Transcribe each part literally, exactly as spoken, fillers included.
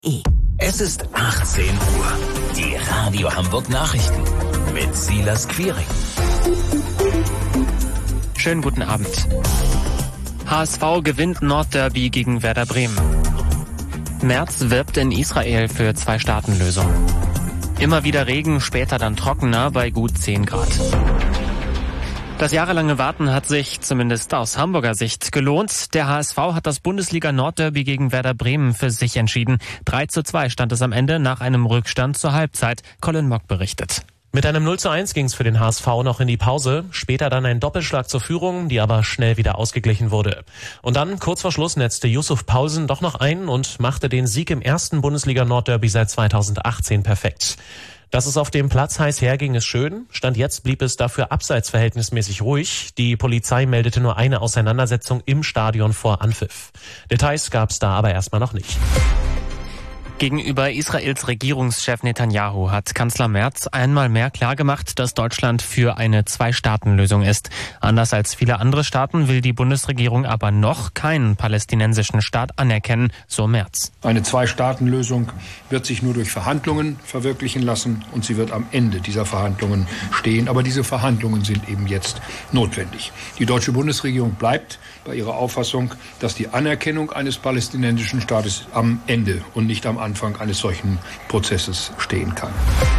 E. Es ist achtzehn Uhr. Die Radio Hamburg Nachrichten mit Silas Quiring. Schönen guten Abend. H S V gewinnt Nordderby gegen Werder Bremen. Merz wirbt in Israel für Zwei-Staaten-Lösung. Immer wieder Regen, später dann trockener bei gut zehn Grad. Das jahrelange Warten hat sich, zumindest aus Hamburger Sicht, gelohnt. Der H S V hat das Bundesliga-Nordderby gegen Werder Bremen für sich entschieden. drei zu zwei stand es am Ende nach einem Rückstand zur Halbzeit. Colin Mock berichtet. Mit einem null zu eins ging es für den H S V noch in die Pause, später dann ein Doppelschlag zur Führung, die aber schnell wieder ausgeglichen wurde. Und dann, kurz vor Schluss, netzte Yusuf Paulsen doch noch ein und machte den Sieg im ersten Bundesliga-Nordderby seit zweitausendachtzehn perfekt. Dass es auf dem Platz heiß herging, ist schön. Stand jetzt blieb es dafür abseits verhältnismäßig ruhig. Die Polizei meldete nur eine Auseinandersetzung im Stadion vor Anpfiff. Details gab es da aber erstmal noch nicht. Gegenüber Israels Regierungschef Netanyahu hat Kanzler Merz einmal mehr klargemacht, dass Deutschland für eine Zwei-Staaten-Lösung ist. Anders als viele andere Staaten will die Bundesregierung aber noch keinen palästinensischen Staat anerkennen, so Merz. Eine Zwei-Staaten-Lösung wird sich nur durch Verhandlungen verwirklichen lassen und sie wird am Ende dieser Verhandlungen stehen. Aber diese Verhandlungen sind eben jetzt notwendig. Die deutsche Bundesregierung bleibt bei ihrer Auffassung, dass die Anerkennung eines palästinensischen Staates am Ende und nicht am Anfang eines solchen Prozesses stehen kann.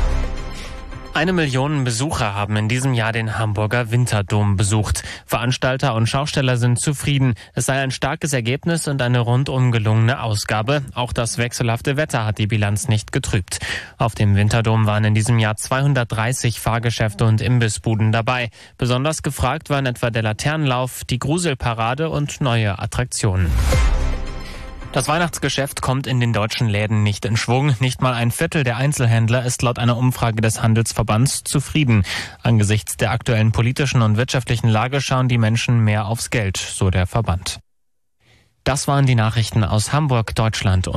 Eine Million Besucher haben in diesem Jahr den Hamburger Winterdom besucht. Veranstalter und Schausteller sind zufrieden. Es sei ein starkes Ergebnis und eine rundum gelungene Ausgabe. Auch das wechselhafte Wetter hat die Bilanz nicht getrübt. Auf dem Winterdom waren in diesem Jahr zweihundertdreißig Fahrgeschäfte und Imbissbuden dabei. Besonders gefragt waren etwa der Laternenlauf, die Gruselparade und neue Attraktionen. Das Weihnachtsgeschäft kommt in den deutschen Läden nicht in Schwung. Nicht mal ein Viertel der Einzelhändler ist laut einer Umfrage des Handelsverbands zufrieden. Angesichts der aktuellen politischen und wirtschaftlichen Lage schauen die Menschen mehr aufs Geld, so der Verband. Das waren die Nachrichten aus Hamburg, Deutschland.